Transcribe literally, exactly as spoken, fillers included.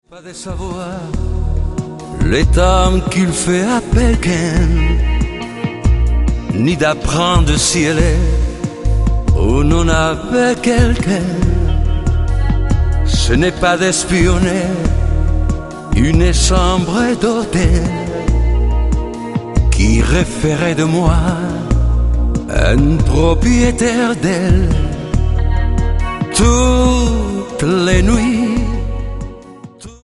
Pas de savoir le temps qu'il fait à Pékin, ni d'apprendre si elle est ou non avec quelqu'un. Ce n'est pas d'espionner une chambre d'hôtel qui referait de moi un propriétaire d'elle. Toutes les nuits